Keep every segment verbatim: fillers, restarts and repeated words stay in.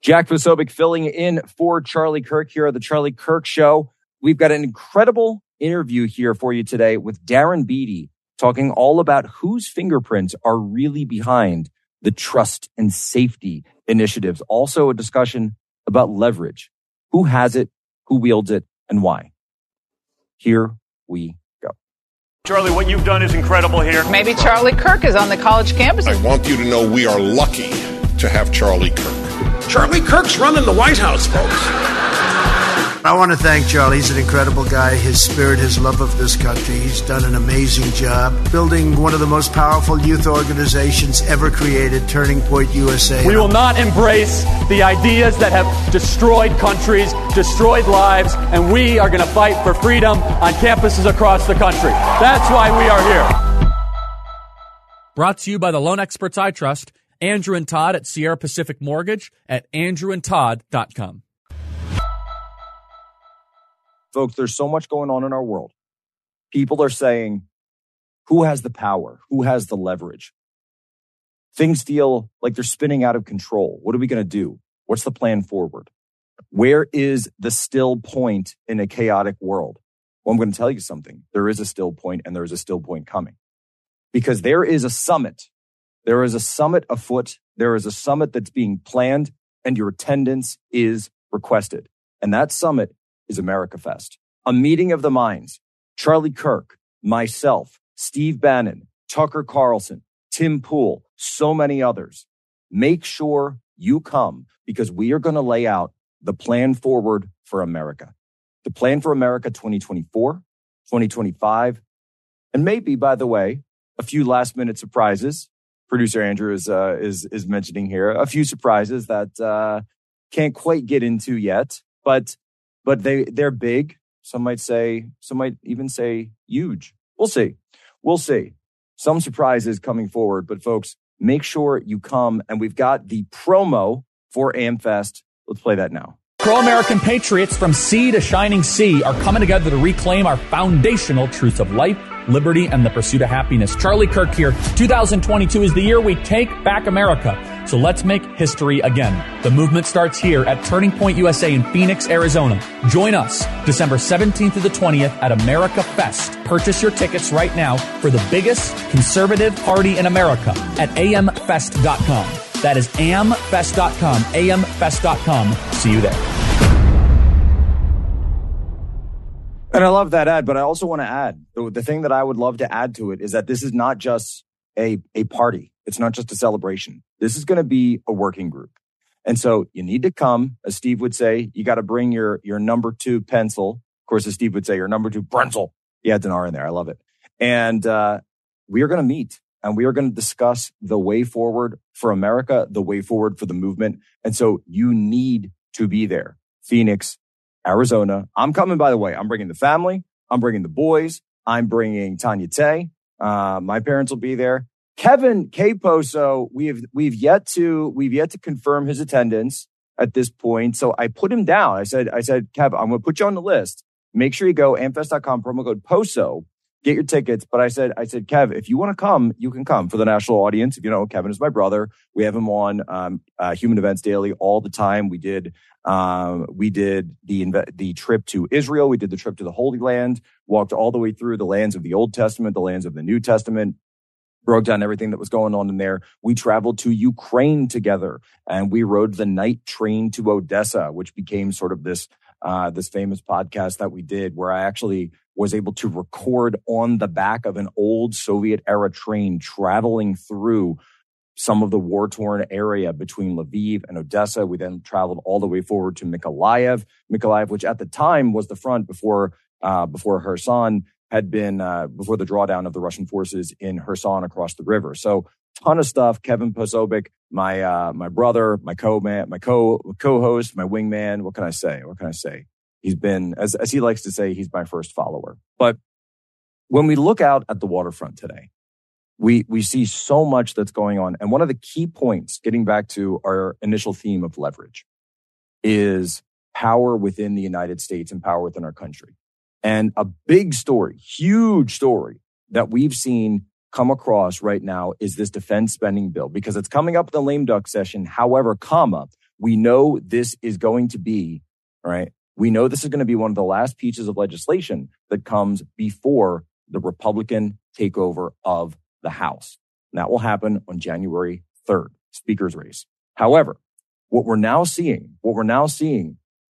Jack Posobiec filling in for Charlie Kirk here at the Charlie Kirk Show. We've got an incredible interview here for you today with Darren Beattie, talking all about whose fingerprints are really behind the trust and safety initiatives. Also a discussion about leverage. Who has it, who wields it, and why. Here we go. Charlie, what you've done is incredible here. Maybe Charlie Kirk is on the college campus. I want you to know we are lucky to have Charlie Kirk. Charlie Kirk's running the White House, folks. I want to thank Charlie. He's an incredible guy. His spirit, his love of this country. He's done an amazing job building one of the most powerful youth organizations ever created, Turning Point U S A. We will not embrace the ideas that have destroyed countries, destroyed lives, and we are going to fight for freedom on campuses across the country. That's why we are here. Brought to you by the Loan Experts I Trust, Andrew and Todd at Sierra Pacific Mortgage at andrew and todd dot com. Folks, there's so much going on in our world. People are saying, who has the power? Who has the leverage? Things feel like they're spinning out of control. What are we going to do? What's the plan forward? Where is the still point in a chaotic world? Well, I'm going to tell you something. There is a still point, and there is a still point coming. Because there is a summit. There is a summit afoot. There is a summit that's being planned, and your attendance is requested. And that summit is America Fest, a meeting of the minds. Charlie Kirk, myself, Steve Bannon, Tucker Carlson, Tim Pool, so many others. Make sure you come because we are going to lay out the plan forward for America. The plan for America twenty twenty-four, twenty twenty-five, and maybe, by the way, a few last minute surprises. Producer Andrew is uh, is is mentioning here a few surprises that uh, can't quite get into yet, but but they they're big. Some might say, some might even say huge. We'll see. We'll see. Some surprises coming forward, but folks, make sure you come. And we've got the promo for AmFest. Let's play that now. Pro-American patriots from sea to shining sea are coming together to reclaim our foundational truths of life, liberty, and the pursuit of happiness. Charlie Kirk here. two thousand twenty-two is the year we take back America. So let's make history again. The movement starts here at Turning Point U S A in Phoenix, Arizona. Join us December seventeenth to the twentieth at America Fest. Purchase your tickets right now for the biggest conservative party in America at a m fest dot com. That is a m fest dot com, a m fest dot com. See you there. And I love that ad, but I also want to add, the, the thing that I would love to add to it is that this is not just a, a party. It's not just a celebration. This is going to be a working group. And so you need to come, as Steve would say, you got to bring your, your number two pencil. Of course, as Steve would say, your number two pencil. He adds an R in there. I love it. And uh, we are going to meet and we are going to discuss the way forward for America, the way forward for the movement. And so you need to be there. Phoenix, Arizona. I'm coming, by the way. I'm bringing the family. I'm bringing the boys. I'm bringing Tanya Tay. Uh, my parents will be there. Kevin K. Poso, we've we've yet to we've yet to confirm his attendance at this point. So I put him down. I said, I said, Kev, I'm going to put you on the list. Make sure you go amfest dot com, promo code Poso, get your tickets. But I said, I said, Kev, if you want to come, you can come for the national audience. If you know, Kevin is my brother. We have him on um, uh, Human Events Daily all the time. We did um, we did the the trip to Israel. We did the trip to the Holy Land. Walked all the way through the lands of the Old Testament, the lands of the New Testament. Broke down everything that was going on in there. We traveled to Ukraine together, and we rode the night train to Odessa, which became sort of this uh, this famous podcast that we did, where I actually was able to record on the back of an old Soviet-era train traveling through some of the war-torn area between Lviv and Odessa. We then traveled all the way forward to Mykolaiv, Mykolaiv, which at the time was the front before uh, before Kherson. had been uh, before the drawdown of the Russian forces in Kherson across the river. So ton of stuff. Kevin Posobiec, my uh, my brother, my co-man, my co co-host, my wingman. What can I say? What can I say? He's been, as as he likes to say, he's my first follower. But when we look out at the waterfront today, we we see so much that's going on. And one of the key points, getting back to our initial theme of leverage, is power within the United States and power within our country. And a big story, huge story that we've seen come across right now is this defense spending bill, because it's coming up in the lame duck session. However, comma, we know this is going to be, right? We know this is going to be one of the last pieces of legislation that comes before the Republican takeover of the House. And that will happen on January third, Speaker's race. However, what we're now seeing, what we're now seeing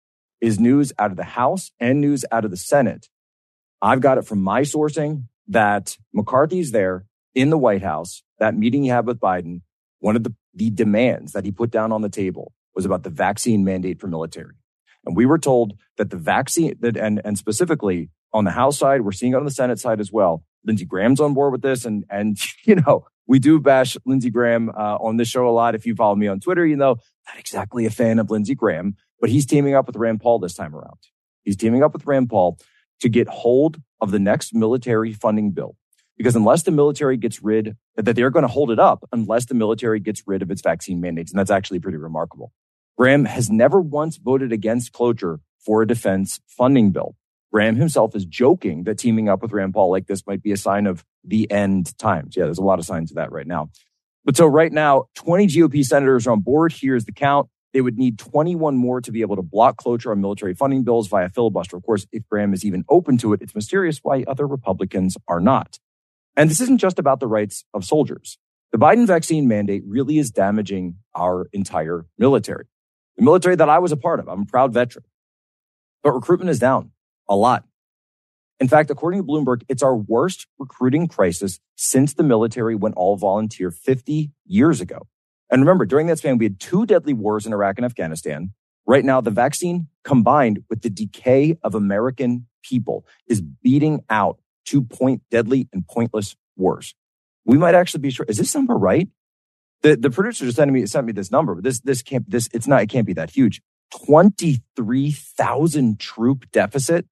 is news out of the House and news out of the Senate. I've got it from my sourcing that McCarthy's there in the White House, that meeting he had with Biden. One of the, the demands that he put down on the table was about the vaccine mandate for military. And we were told that the vaccine, that, and, and specifically on the House side, we're seeing it on the Senate side as well. Lindsey Graham's on board with this. And, and you know, we do bash Lindsey Graham uh, on this show a lot. If you follow me on Twitter, you know, not exactly a fan of Lindsey Graham, but he's teaming up with Rand Paul this time around. He's teaming up with Rand Paul to get hold of the next military funding bill. Because unless the military gets rid, that they're going to hold it up unless the military gets rid of its vaccine mandates. And that's actually pretty remarkable. Graham has never once voted against cloture for a defense funding bill. Graham himself is joking that teaming up with Rand Paul like this might be a sign of the end times. Yeah, there's a lot of signs of that right now. But so right now, twenty G O P senators are on board. Here's the count. They would need twenty-one more to be able to block cloture on military funding bills via filibuster. Of course, if Graham is even open to it, it's mysterious why other Republicans are not. And this isn't just about the rights of soldiers. The Biden vaccine mandate really is damaging our entire military. The military that I was a part of. I'm a proud veteran. But recruitment is down a lot. In fact, according to Bloomberg, it's our worst recruiting crisis since the military went all volunteer fifty years ago. And remember, during that span, we had two deadly wars in Iraq and Afghanistan. Right now, the vaccine, combined with the decay of American people, is beating out two point deadly and pointless wars. We might actually be sure. Is this number right? The the producer just sent me sent me this number, but this this can't this it's not it can't be that huge. twenty-three thousand troop deficit.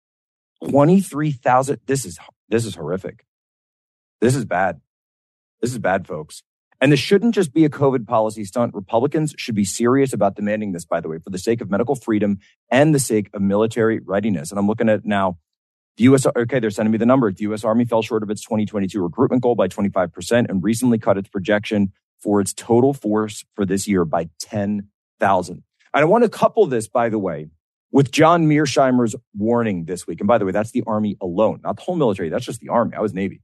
twenty-three thousand. This is this is horrific. This is bad. This is bad, folks. And this shouldn't just be a COVID policy stunt. Republicans should be serious about demanding this, by the way, for the sake of medical freedom and the sake of military readiness. And I'm looking at now. The U S, okay, they're sending me the number. The U S Army fell short of its twenty twenty-two recruitment goal by twenty-five percent and recently cut its projection for its total force for this year by ten thousand. And I want to couple this, by the way, with John Mearsheimer's warning this week. And by the way, that's the Army alone, not the whole military. That's just the Army. I was Navy.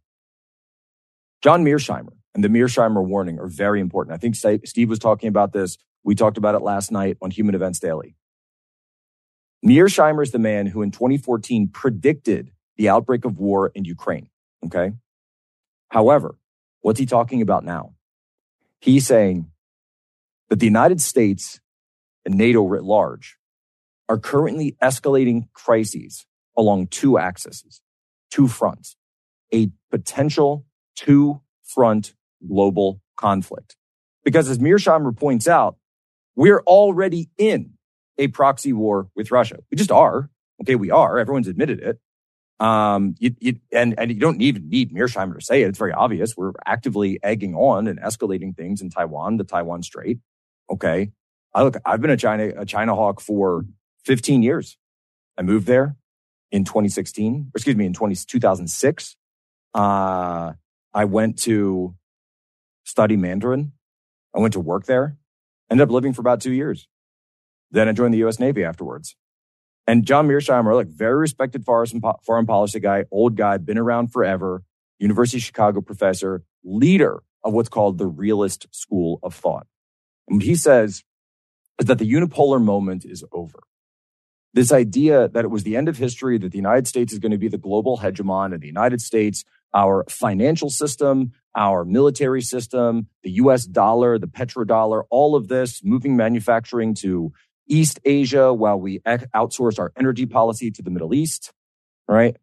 John Mearsheimer and the Mearsheimer warning are very important. I think Steve was talking about this. We talked about it last night on Human Events Daily. Mearsheimer is the man who in twenty fourteen predicted the outbreak of war in Ukraine. Okay. However, what's he talking about now? He's saying that the United States and NATO writ large are currently escalating crises along two axes, two fronts, a potential two-front global conflict. Because as Mearsheimer points out, we're already in a proxy war with Russia. We just are. Okay, we are. Everyone's admitted it. Um, you, you, and, and you don't even need Mearsheimer to say it. It's very obvious. We're actively egging on and escalating things in Taiwan, the Taiwan Strait. Okay. I look, I've been a China, a China hawk for fifteen years. I moved there in twenty sixteen, or excuse me, in two thousand six. Uh, I went to study Mandarin. I went to work there. Ended up living for about two years. Then I joined the U S Navy afterwards. And John Mearsheimer, like very respected foreign policy guy, old guy, been around forever, University of Chicago professor, leader of what's called the realist school of thought. And what he says is that the unipolar moment is over. This idea that it was the end of history, that the United States is going to be the global hegemon, and the United States, our financial system, our military system, the U S dollar, the petrodollar, all of this, moving manufacturing to East Asia while we outsource our energy policy to the Middle East, right?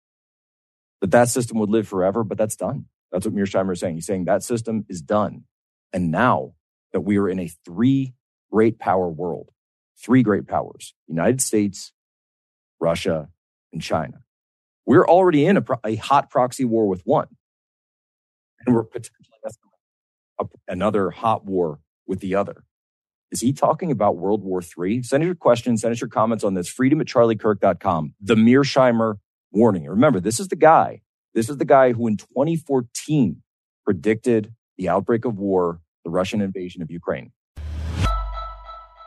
That that system would live forever, but that's done. That's what Mearsheimer is saying. He's saying that system is done. And now that we are in a three great power world, three great powers, United States, Russia, and China, we're already in a, pro- a hot proxy war with one. And we're potentially escalating another hot war with the other. Is he talking about World War Three? Send us your questions, send us your comments on this. freedom at charlie kirk dot com. The Mearsheimer warning. Remember, this is the guy. This is the guy who in twenty fourteen predicted the outbreak of war, the Russian invasion of Ukraine.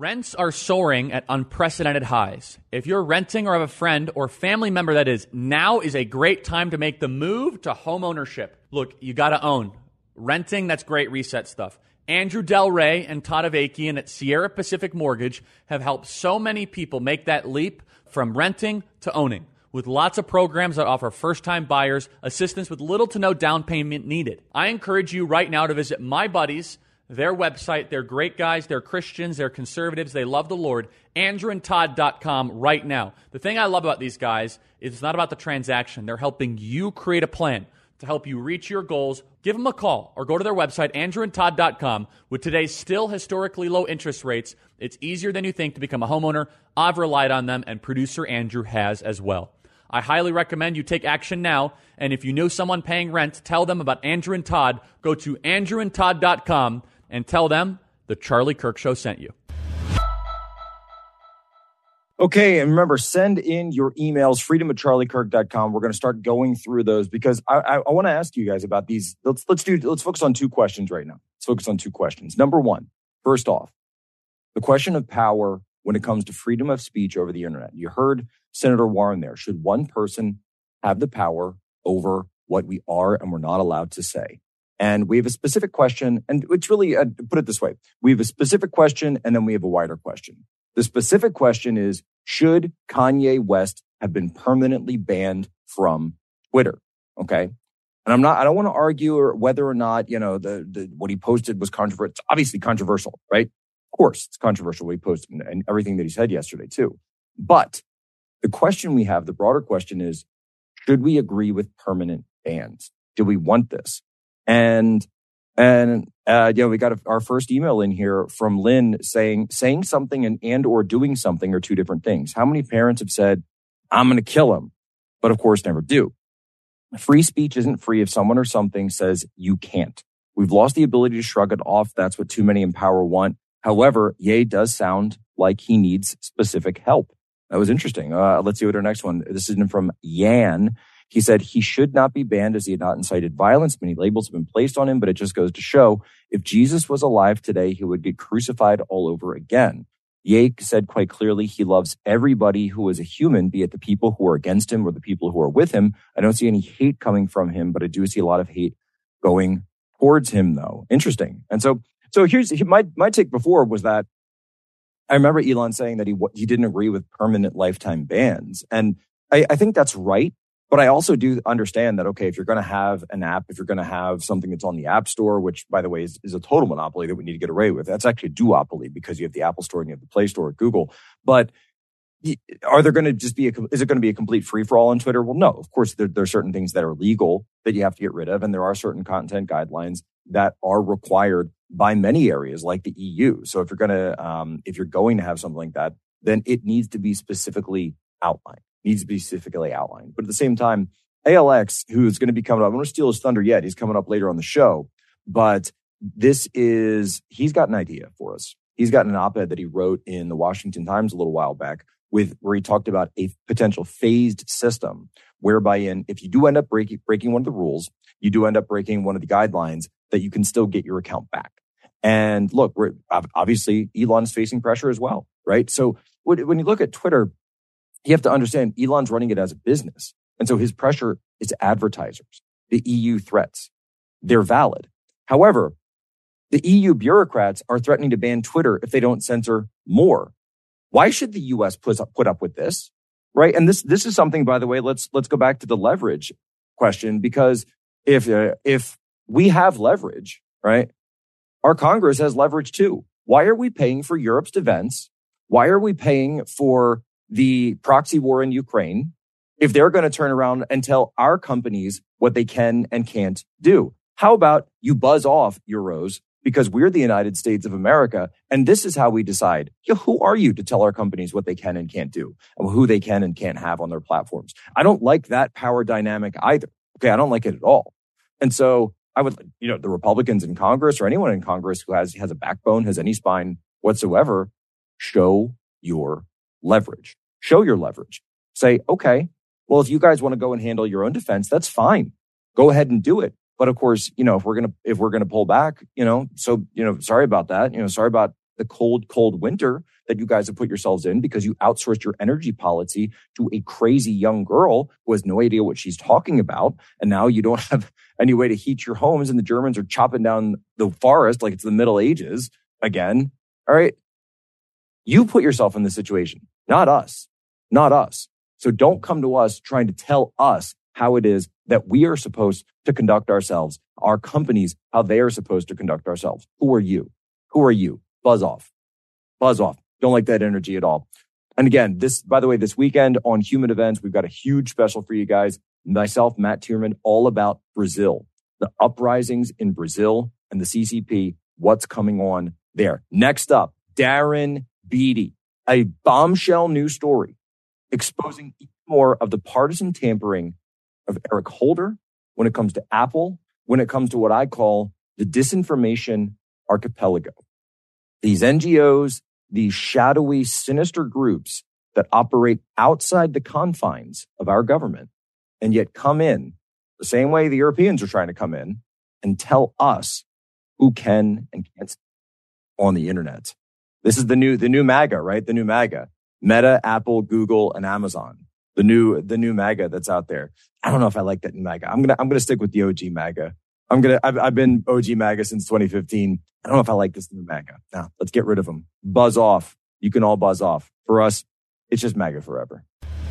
Rents are soaring at unprecedented highs. If you're renting or have a friend or family member that is, now is a great time to make the move to home ownership. Look, you got to own. Renting, that's great reset stuff. Andrew Del Rey and Todd Avakian at Sierra Pacific Mortgage have helped so many people make that leap from renting to owning, with lots of programs that offer first-time buyers assistance with little to no down payment needed. I encourage you right now to visit My Buddies, their website. They're great guys. They're Christians. They're conservatives. They love the Lord. andrew and todd dot com right now. The thing I love about these guys is it's not about the transaction. They're helping you create a plan to help you reach your goals. Give them a call or go to their website, andrew and todd dot com. With today's still historically low interest rates, it's easier than you think to become a homeowner. I've relied on them, and producer Andrew has as well. I highly recommend you take action now. And if you know someone paying rent, tell them about Andrew and Todd. Go to andrew and todd dot com and tell them the Charlie Kirk Show sent you. Okay, and remember, send in your emails, freedom at charlie kirk dot com. We're going to start going through those because I, I, I want to ask you guys about these. Let's let's do let's focus on two questions right now. Let's focus on two questions. Number one, first off, the question of power when it comes to freedom of speech over the internet. You heard Senator Warren there. Should one person have the power over what we are and we're not allowed to say? And we have a specific question, and it's really, uh, put it this way. We have a specific question, and then we have a wider question. The specific question is, should Kanye West have been permanently banned from Twitter? Okay. And I'm not, I don't want to argue whether or not, you know, the, the what he posted was controversial. It's obviously controversial, right? Of course, it's controversial what he posted and, and everything that he said yesterday, too. But the question we have, the broader question is, should we agree with permanent bans? Do we want this? And, and, uh, you know, we got a, our first email in here from Lynn saying, saying something and, and or doing something are two different things. How many parents have said, I'm going to kill him, but of course never do? Free speech isn't free if someone or something says you can't. We've lost the ability to shrug it off. That's what too many in power want. However, Ye does sound like he needs specific help. That was interesting. Uh, let's see what our next one. This is from Yan. He said he should not be banned as he had not incited violence. Many labels have been placed on him, but it just goes to show if Jesus was alive today, he would get crucified all over again. Ye said quite clearly he loves everybody who is a human, be it the people who are against him or the people who are with him. I don't see any hate coming from him, but I do see a lot of hate going towards him, though. Interesting. And so, so here's my my take before was that I remember Elon saying that he he didn't agree with permanent lifetime bans, and I, I think that's right. But I also do understand that, okay, if you're going to have an app, if you're going to have something that's on the App Store, which, by the way, is, is a total monopoly that we need to get away with. That's actually a duopoly because you have the Apple Store and you have the Play Store at Google. But are there going to just be a, is it going to be a complete free-for-all on Twitter? Well, no. Of course, there, there are certain things that are legal that you have to get rid of. And there are certain content guidelines that are required by many areas like the E U. So if you're going to, um, if you're going to have something like that, then it needs to be specifically outlined. Needs to be specifically outlined. But at the same time, A L X, who's going to be coming up, I don't want to steal his thunder yet. He's coming up later on the show. But this is, he's got an idea for us. He's got an op-ed that he wrote in the Washington Times a little while back with where he talked about a potential phased system whereby in, if you do end up breaking, breaking one of the rules, you do end up breaking one of the guidelines that you can still get your account back. And look, we're obviously Elon's facing pressure as well, right? So when you look at Twitter, you have to understand Elon's running it as a business. And so his pressure is advertisers. The E U threats, they're valid. However, the E U bureaucrats are threatening to ban Twitter if they don't censor more. Why should the U S put up, put up with this? Right? And this this is something, by the way, let's let's go back to the leverage question, because if uh, if we have leverage, right, our Congress has leverage too. Why are we paying for Europe's defense? Why are we paying for the proxy war in Ukraine if they're going to turn around and tell our companies what they can and can't do? How about you buzz off, Euros, because we're the United States of America, and this is how we decide. You know, who are you to tell our companies what they can and can't do and who they can and can't have on their platforms? I don't like that power dynamic either. Okay, I don't like it at all. And so I would, you know, the Republicans in Congress or anyone in Congress who has, has a backbone, has any spine whatsoever, show your leverage. Show your leverage. Say, okay, well, if you guys want to go and handle your own defense, that's fine. Go ahead and do it. But of course, you know, if we're going to, if we're going to pull back, you know, so, you know, sorry about that. You know, sorry about the cold, cold winter that you guys have put yourselves in because you outsourced your energy policy to a crazy young girl who has no idea what she's talking about. And now you don't have any way to heat your homes and the Germans are chopping down the forest like it's the Middle Ages again. All right. You put yourself in this situation, not us, not us. So don't come to us trying to tell us how it is that we are supposed to conduct ourselves, our companies, how they are supposed to conduct ourselves. Who are you? Who are you? Buzz off. Buzz off. Don't like that energy at all. And again, this, by the way, this weekend on Human Events, we've got a huge special for you guys. Myself, Matt Tierman, all about Brazil, the uprisings in Brazil and the C C P, what's coming on there. Next up, Darren Beattie, a bombshell news story exposing even more of the partisan tampering of Eric Holder when it comes to Apple, when it comes to what I call the disinformation archipelago. These N G Os, these shadowy, sinister groups that operate outside the confines of our government and yet come in the same way the Europeans are trying to come in and tell us who can and can't on the internet. This is the new, the new MAGA, right? The new MAGA. Meta, Apple, Google, and Amazon. The new, the new MAGA that's out there. I don't know if I like that new MAGA. I'm gonna, I'm gonna stick with the O G MAGA. I'm gonna, I've, I've been O G MAGA since twenty fifteen. I don't know if I like this new MAGA. Now, let's get rid of them. Buzz off. You can all buzz off. For us, it's just MAGA forever.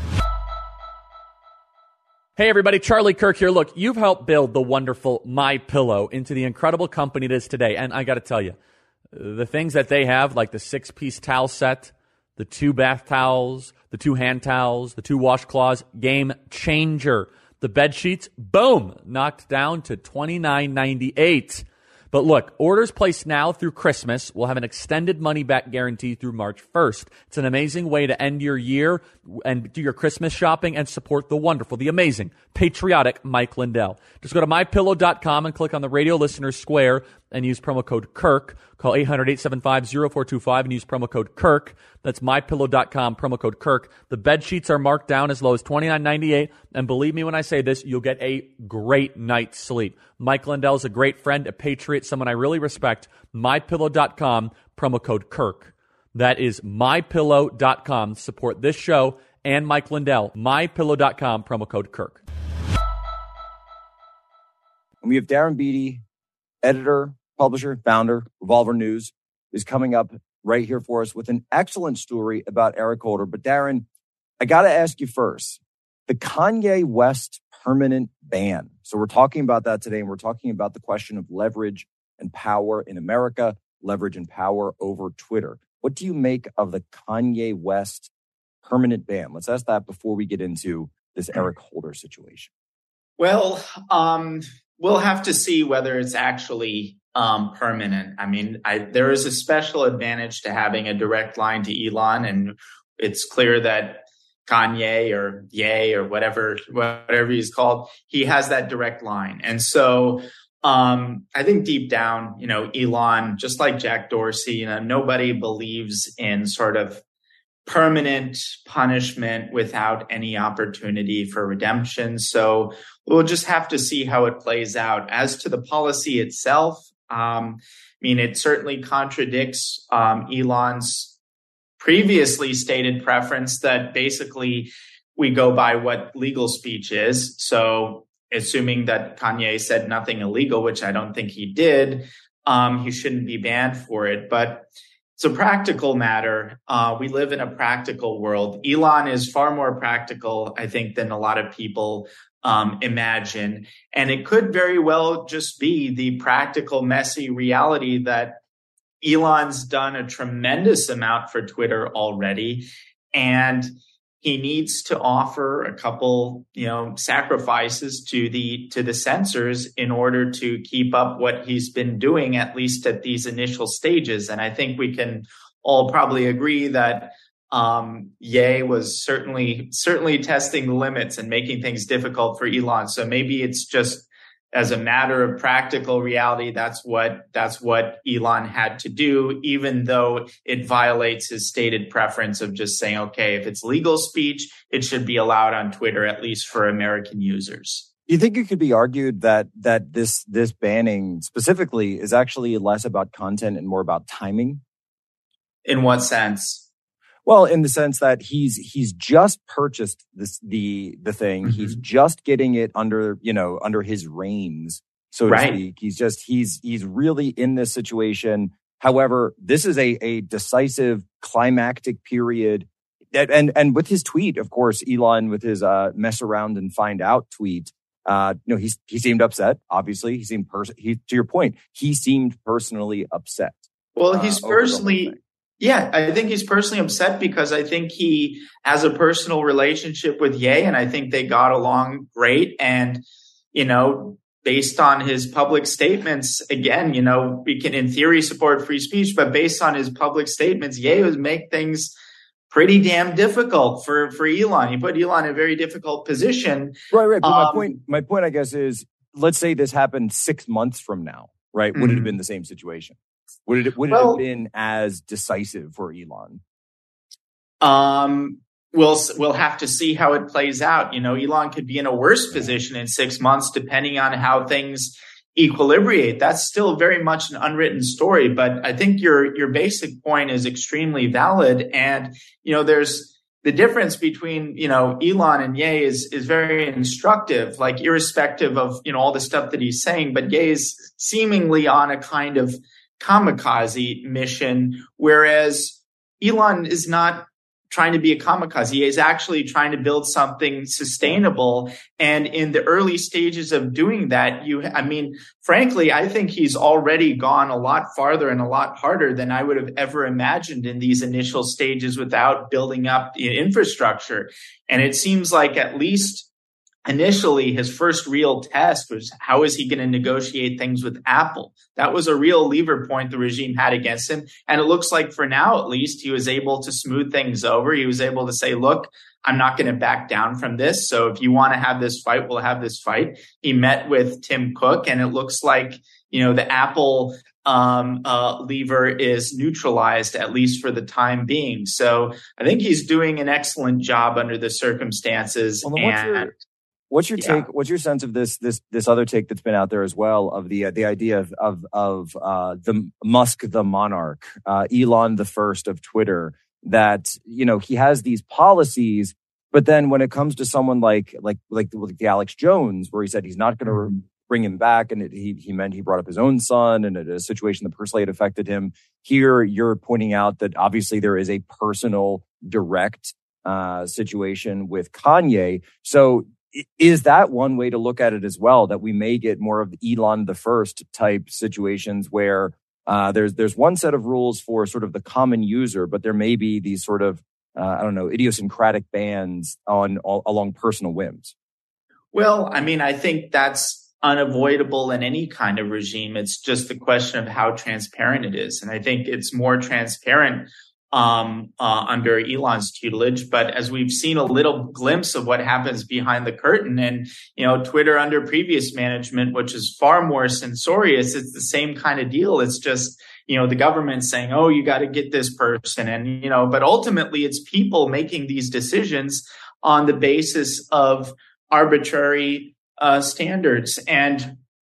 Hey everybody, Charlie Kirk here. Look, you've helped build the wonderful MyPillow into the incredible company it is today. And I got to tell you, the things that they have, like the six-piece towel set, the two bath towels, the two hand towels, the two washcloths, game changer. The bed sheets, boom, knocked down to twenty-nine ninety-eight. But look, orders placed now through Christmas will have an extended money-back guarantee through March first. It's an amazing way to end your year and do your Christmas shopping and support the wonderful, the amazing, patriotic Mike Lindell. Just go to my pillow dot com and click on the radio listener square and use promo code Kirk. Call eight hundred, eight seven five, zero four two five and use promo code Kirk. That's my pillow dot com, promo code Kirk. The bed sheets are marked down as low as twenty-nine ninety-eight. And believe me when I say this, you'll get a great night's sleep. Mike Lindell is a great friend, a patriot, someone I really respect. my pillow dot com, promo code Kirk. That is my pillow dot com. Support this show and Mike Lindell. my pillow dot com, promo code Kirk. And we have Darren Beattie, editor, publisher, founder, Revolver News, is coming up right here for us with an excellent story about Eric Holder. But Darren, I got to ask you first, the Kanye West permanent ban. So we're talking about that today, and we're talking about the question of leverage and power in America, leverage and power over Twitter. What do you make of the Kanye West permanent ban? Let's ask that before we get into this Eric Holder situation. Well, um, we'll have to see whether it's actually um, permanent. I mean, I, there is a special advantage to having a direct line to Elon, and it's clear that Kanye or Ye or whatever, whatever he's called, he has that direct line. And so um, I think deep down, you know, Elon, just like Jack Dorsey, you know, nobody believes in sort of permanent punishment without any opportunity for redemption. So we'll just have to see how it plays out. As to the policy itself, um, I mean, it certainly contradicts um, Elon's previously stated preference that basically we go by what legal speech is. So assuming that Kanye said nothing illegal, which I don't think he did, um, he shouldn't be banned for it. But it's a practical matter. Uh, we live in a practical world. Elon is far more practical, I think, than a lot of people um, imagine. And it could very well just be the practical, messy reality that Elon's done a tremendous amount for Twitter already, and he needs to offer a couple, you know, sacrifices to the to the censors in order to keep up what he's been doing, at least at these initial stages. And I think we can all probably agree that um, Ye was certainly certainly testing the limits and making things difficult for Elon. So maybe it's just as a matter of practical reality, that's what that's what Elon had to do, even though it violates his stated preference of just saying, okay, if it's legal speech, it should be allowed on Twitter, at least for American users. Do you think it could be argued that that this this banning specifically is actually less about content and more about timing? In what sense? Well, in the sense that he's he's just purchased this the the thing. Mm-hmm. He's just getting it under, you know, under his reins, so to right. speak. He's just he's he's really in this situation. However, this is a a decisive climactic period. And and, and with his tweet, of course, Elon with his uh, mess around and find out tweet, uh, you know, he's he seemed upset. Obviously, he seemed pers- he to your point, he seemed personally upset. Well, he's uh, personally. Yeah, I think he's personally upset because I think he has a personal relationship with Ye, and I think they got along great. And, you know, based on his public statements, again, you know, we can in theory support free speech, but based on his public statements, Ye would make things pretty damn difficult for, for Elon. He put Elon in a very difficult position. Right, right. But um, my point, my point, I guess, is let's say this happened six months from now, right? Mm-hmm. Would it have been the same situation? Would it would it well, have been as decisive for Elon? Um, we'll we'll have to see how it plays out. You know, Elon could be in a worse position in six months, depending on how things equilibrate. That's still very much an unwritten story. But I think your your basic point is extremely valid. And you know, there's the difference between you know Elon and Ye is is very instructive. Like irrespective of you know all the stuff that he's saying, but Ye is seemingly on a kind of kamikaze mission, whereas Elon is not trying to be a kamikaze. He is actually trying to build something sustainable. And in the early stages of doing that, you, I mean, frankly, I think he's already gone a lot farther and a lot harder than I would have ever imagined in these initial stages without building up the infrastructure. And it seems like at least initially, his first real test was how is he going to negotiate things with Apple? That was a real lever point the regime had against him. And it looks like for now, at least, he was able to smooth things over. He was able to say, look, I'm not going to back down from this. So if you want to have this fight, we'll have this fight. He met with Tim Cook, and it looks like, you know, the Apple um, uh, lever is neutralized, at least for the time being. So I think he's doing an excellent job under the circumstances. Well, and What's your take? Yeah. What's your sense of this? This this other take that's been out there as well of the uh, the idea of of, of uh, the Musk the monarch, uh, Elon the first of Twitter. That you know he has these policies, but then when it comes to someone like like like, like the Alex Jones, where he said he's not going to mm-hmm. bring him back, and it, he he meant he brought up his own son, and a situation that personally had affected him. Here, you're pointing out that obviously there is a personal, direct uh, situation with Kanye, so. Is that one way to look at it as well, that we may get more of the Elon the first type situations where uh, there's there's one set of rules for sort of the common user, but there may be these sort of, uh, I don't know, idiosyncratic bans on all, along personal whims? Well, I mean, I think that's unavoidable in any kind of regime. It's just the question of how transparent it is. And I think it's more transparent um, uh, under Elon's tutelage. But as we've seen a little glimpse of what happens behind the curtain and, you know, Twitter under previous management, which is far more censorious, it's the same kind of deal. It's just, you know, the government saying, oh, you got to get this person. And, you know, but ultimately it's people making these decisions on the basis of arbitrary uh, standards. And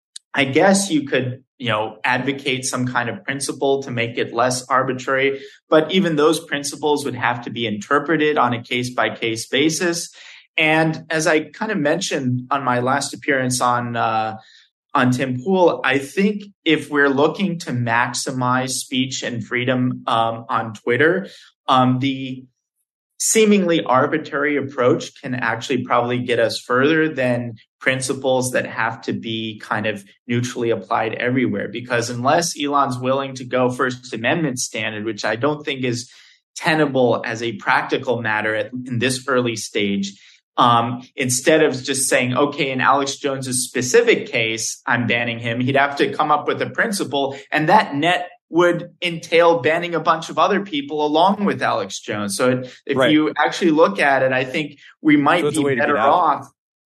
I guess you could, you know, advocate some kind of principle to make it less arbitrary. But even those principles would have to be interpreted on a case by case basis. And as I kind of mentioned on my last appearance on, uh, on Tim Pool, I think if we're looking to maximize speech and freedom, um, on Twitter, um, the seemingly arbitrary approach can actually probably get us further than principles that have to be kind of neutrally applied everywhere. Because unless Elon's willing to go First Amendment standard, which I don't think is tenable as a practical matter at, in this early stage, um, instead of just saying, okay, in Alex Jones's specific case, I'm banning him, he'd have to come up with a principle, and that net would entail banning a bunch of other people along with Alex Jones. So if right. you actually look at it, I think we might so be better off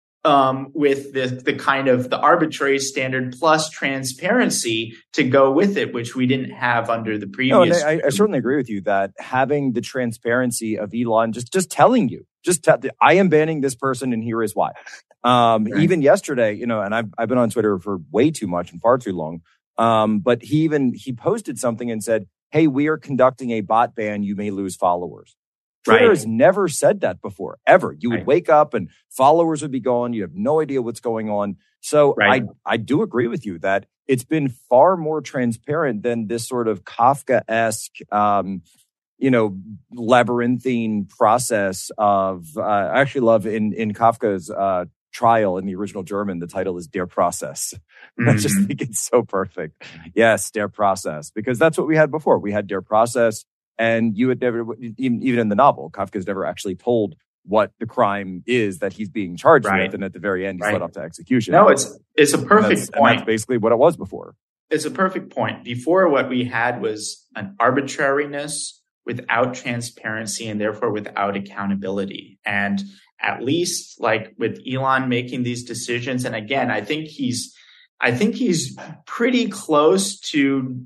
um, with the, the kind of the arbitrary standard plus transparency to go with it, which we didn't have under the previous. No, I, I certainly agree with you that having the transparency of Elon, just, just telling you, just te- I am banning this person and here is why. Um, right. Even yesterday, you know, and I've, I've been on Twitter for way too much and far too long. Um, but he even, he posted something and said, hey, we are conducting a bot ban, you may lose followers. Twitter Right. has never said that before, ever. You would Right. wake up and followers would be gone. You have no idea what's going on. So Right. I, I do agree with you that it's been far more transparent than this sort of Kafka-esque, um, you know, labyrinthine process of, uh, I actually love in, in Kafka's uh, trial in the original German, the title is Der Prozess. Mm-hmm. I just think it's so perfect. Yes, Der Prozess, because that's what we had before. We had Der Prozess. And you had never, even, even in the novel, Kafka's never actually told what the crime is that he's being charged Right. with. And at the very end, he's Right. led up to execution. No, it's it's a perfect and that's, point. and that's basically what it was before. It's a perfect point. Before, what we had was an arbitrariness without transparency and therefore without accountability. And at least like with Elon making these decisions, and again, I think he's, I think he's pretty close to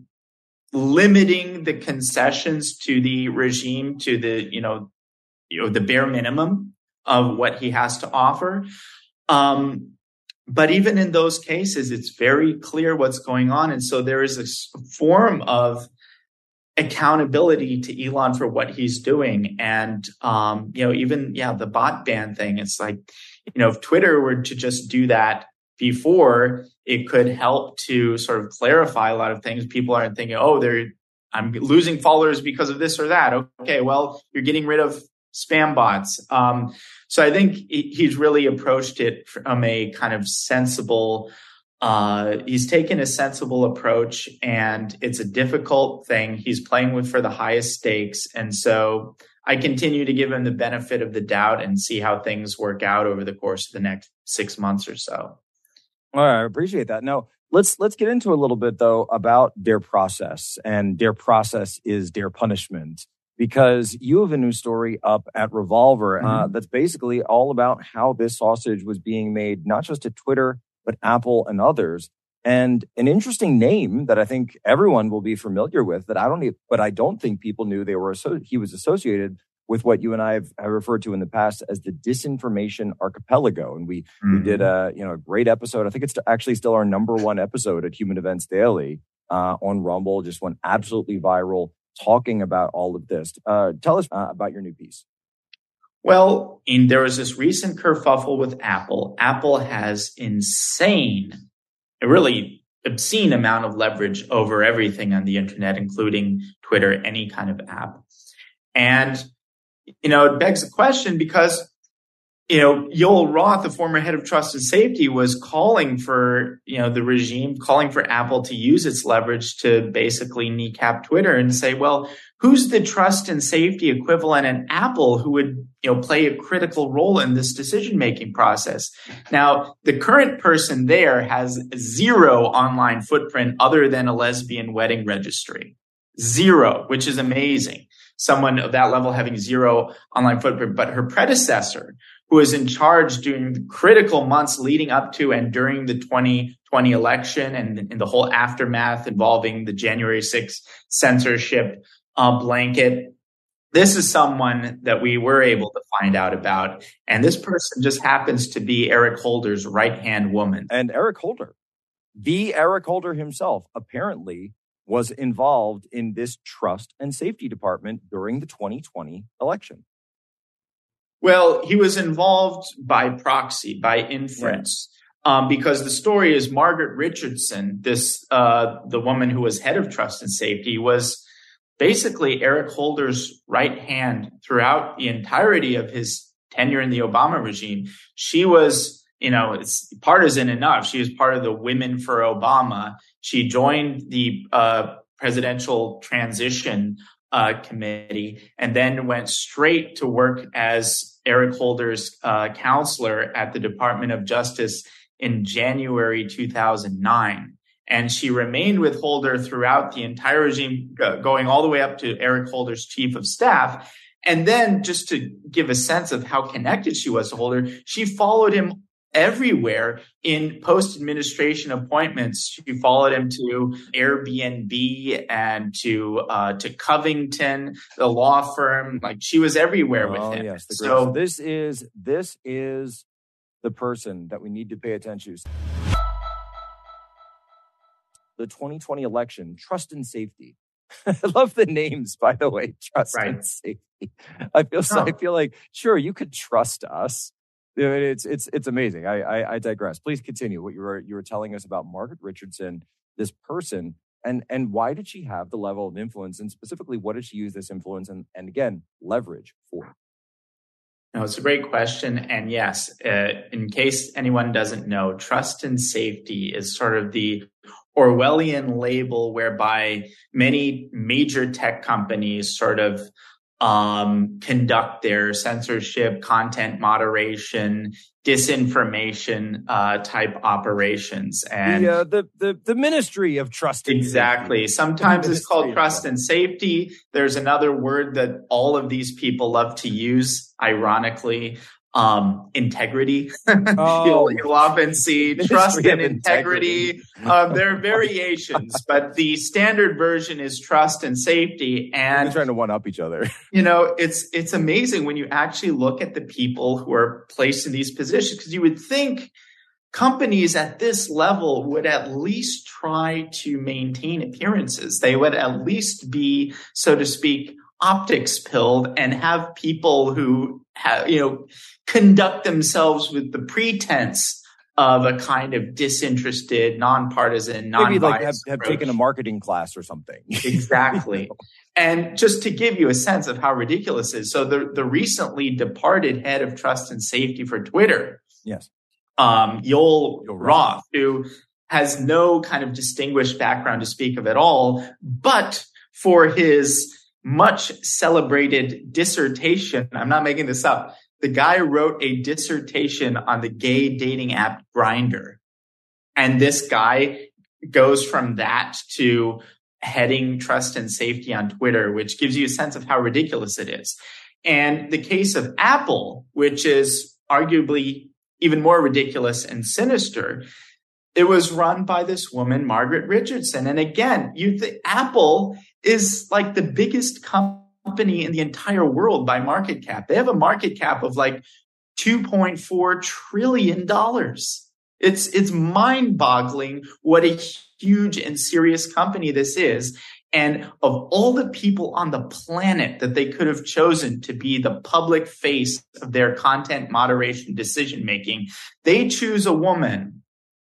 limiting the concessions to the regime to the, you know, you know, the bare minimum of what he has to offer. Um, but even in those cases, it's very clear what's going on. And so there is a form of accountability to Elon for what he's doing. And, um, you know, even, yeah, the bot ban thing, it's like, you know, if Twitter were to just do that before, it could help to sort of clarify a lot of things. People aren't thinking, oh, they're, I'm losing followers because of this or that. Okay, well, you're getting rid of spam bots. Um, so I think he's really approached it from a kind of sensible, uh, he's taken a sensible approach, and it's a difficult thing. He's playing with for the highest stakes. And so I continue to give him the benefit of the doubt and see how things work out over the course of the next six months or so. All right, I appreciate that. Now, let's let's get into a little bit, though, about Der Prozess. And Der Prozess is Der Punishment, because you have a new story up at Revolver mm-hmm. uh, that's basically all about how this sausage was being made, not just at Twitter, but Apple and others. And an interesting name that I think everyone will be familiar with, that I don't need, but I don't think people knew they were he was associated with what you and I have, have referred to in the past as the Disinformation Archipelago. And we mm-hmm. we did a you know a great episode. I think it's actually still our number one episode at Human Events Daily uh, on Rumble. Just went absolutely viral, talking about all of this. Uh, tell us uh, about your new piece. Well, in, there was this recent kerfuffle with Apple. Apple has insane, a really obscene amount of leverage over everything on the internet, including Twitter, any kind of app. And you know, it begs the question because, you know, Yoel Roth, the former head of trust and safety, was calling for, you know, the regime, calling for Apple to use its leverage to basically kneecap Twitter and say, well, who's the trust and safety equivalent at Apple who would, you know, play a critical role in this decision-making process? Now, the current person there has zero online footprint other than a lesbian wedding registry. Zero, which is amazing. Someone of that level having zero online footprint. But her predecessor, who was in charge during the critical months leading up to and during the twenty twenty election and in the whole aftermath involving the January sixth censorship uh, blanket, this is someone that we were able to find out about. And this person just happens to be Eric Holder's right-hand woman. And Eric Holder, the Eric Holder himself, apparently was involved in this trust and safety department during the twenty twenty election. Well, he was involved by proxy, by inference, yeah. um, because the story is Margaret Richardson, this uh, the woman who was head of trust and safety, was basically Eric Holder's right hand throughout the entirety of his tenure in the Obama regime. She was, you know, it's partisan enough. She was part of the Women for Obama. She joined the uh, presidential transition uh, committee and then went straight to work as Eric Holder's uh, counselor at the Department of Justice in January two thousand nine. And she remained with Holder throughout the entire regime, going all the way up to Eric Holder's chief of staff. And then just to give a sense of how connected she was to Holder, she followed him everywhere in post-administration appointments. She followed him to Airbnb and to uh, to Covington, the law firm. Like, she was everywhere with oh, him. Yes, so, so this is this is the person that we need to pay attention to. The twenty twenty election, trust and safety. I love the names, by the way, trust right. and safety. I feel so, oh. I feel like, sure, you could trust us. It's it's it's amazing. I, I I digress. Please continue what you were you were telling us about Margaret Richardson, this person, and and why did she have the level of influence, and specifically, what did she use this influence and and again leverage for? No, it's a great question, and yes, uh, in case anyone doesn't know, trust and safety is sort of the Orwellian label whereby many major tech companies sort of Um, conduct their censorship, content moderation, disinformation uh, type operations, and the, uh, the the the Ministry of Trust and exactly. Safety. Sometimes it's called trust and safety. There's another word that all of these people love to use, ironically. Um, integrity. Oh. you'll, you'll often see Ministry trust and integrity. integrity. Um, there are variations, but the standard version is trust and safety. And they're trying to one up each other. You know, it's it's amazing when you actually look at the people who are placed in these positions, because you would think companies at this level would at least try to maintain appearances. They would at least be, so to speak, optics pilled and have people who have, you know, conduct themselves with the pretense of a kind of disinterested, nonpartisan, non-biased Maybe like have, have taken a marketing class or something. Exactly. And just to give you a sense of how ridiculous it is, so the, the recently departed head of trust and safety for Twitter, yes, um, Yoel Roth, who has no kind of distinguished background to speak of at all, but for his much celebrated dissertation, I'm not making this up, the guy wrote a dissertation on the gay dating app Grindr. And this guy goes from that to heading trust and safety on Twitter, which gives you a sense of how ridiculous it is. And the case of Apple, which is arguably even more ridiculous and sinister, it was run by this woman, Margaret Richardson. And again, you th- Apple is like the biggest company in the entire world by market cap. They have a market cap of like two point four trillion dollars. It's, it's mind-boggling what a huge and serious company this is. And of all the people on the planet that they could have chosen to be the public face of their content moderation decision-making, they choose a woman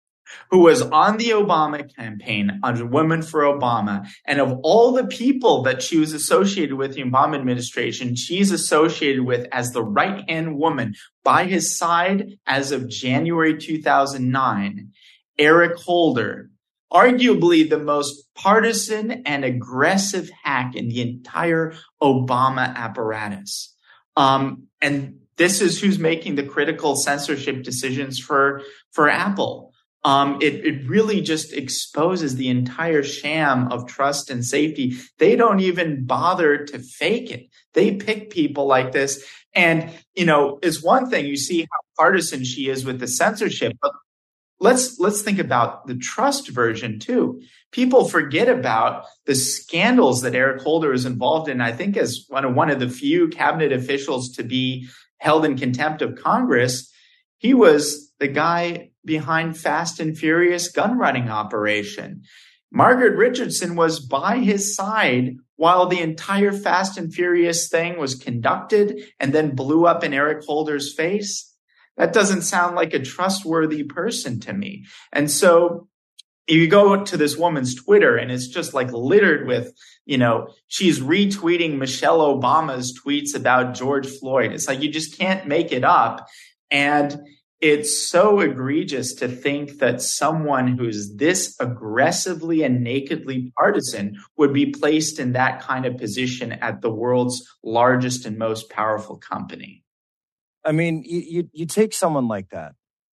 who was on the Obama campaign, under Women for Obama. And of all the people that she was associated with the Obama administration, she's associated with as the right-hand woman by his side as of January two thousand nine, Eric Holder, arguably the most partisan and aggressive hack in the entire Obama apparatus. Um, and this is who's making the critical censorship decisions for, for Apple. Um, it, it really just exposes the entire sham of trust and safety. They don't even bother to fake it. They pick people like this. And, you know, it's one thing, you see how partisan she is with the censorship, but let's, let's think about the trust version too. People forget about the scandals that Eric Holder is involved in. I think as one of, one of the few cabinet officials to be held in contempt of Congress, he was the guy behind Fast and Furious gun running operation. Margaret Richardson was by his side while the entire Fast and Furious thing was conducted and then blew up in Eric Holder's face. That doesn't sound like a trustworthy person to me. And so you go to this woman's Twitter and it's just like littered with, you know, she's retweeting Michelle Obama's tweets about George Floyd. It's like you just can't make it up. And it's so egregious to think that someone who's this aggressively and nakedly partisan would be placed in that kind of position at the world's largest and most powerful company. I mean, you, you, you take someone like that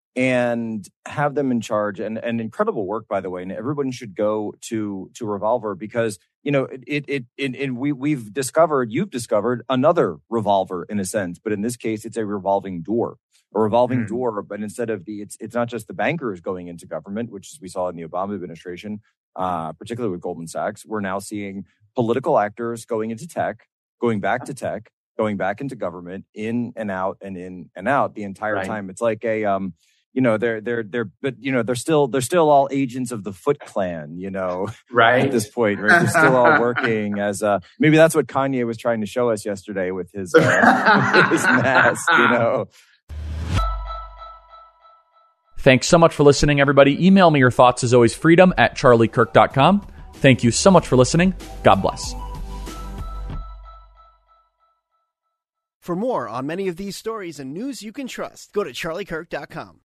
and have them in charge, and, and incredible work, by the way, and everyone should go to, to Revolver because, you know, it, it, it, it we, we've discovered, you've discovered another revolver in a sense, but in this case, it's a revolving door. A revolving mm. door, but instead of the, it's it's not just the bankers going into government, which is we saw in the Obama administration, uh, particularly with Goldman Sachs. We're now seeing political actors going into tech, going back to tech, going back into government, in and out and in and out the entire right. time. It's like a, um, you know, they're they're they're but you know they're still they're still all agents of the Foot Clan, you know, right at this point, right? They're still all working as uh maybe that's what Kanye was trying to show us yesterday with his uh, with his mask, you know. Thanks so much for listening, everybody. Email me your thoughts as always, freedom at charlie kirk dot com. Thank you so much for listening. God bless. For more on many of these stories and news you can trust, go to charlie kirk dot com.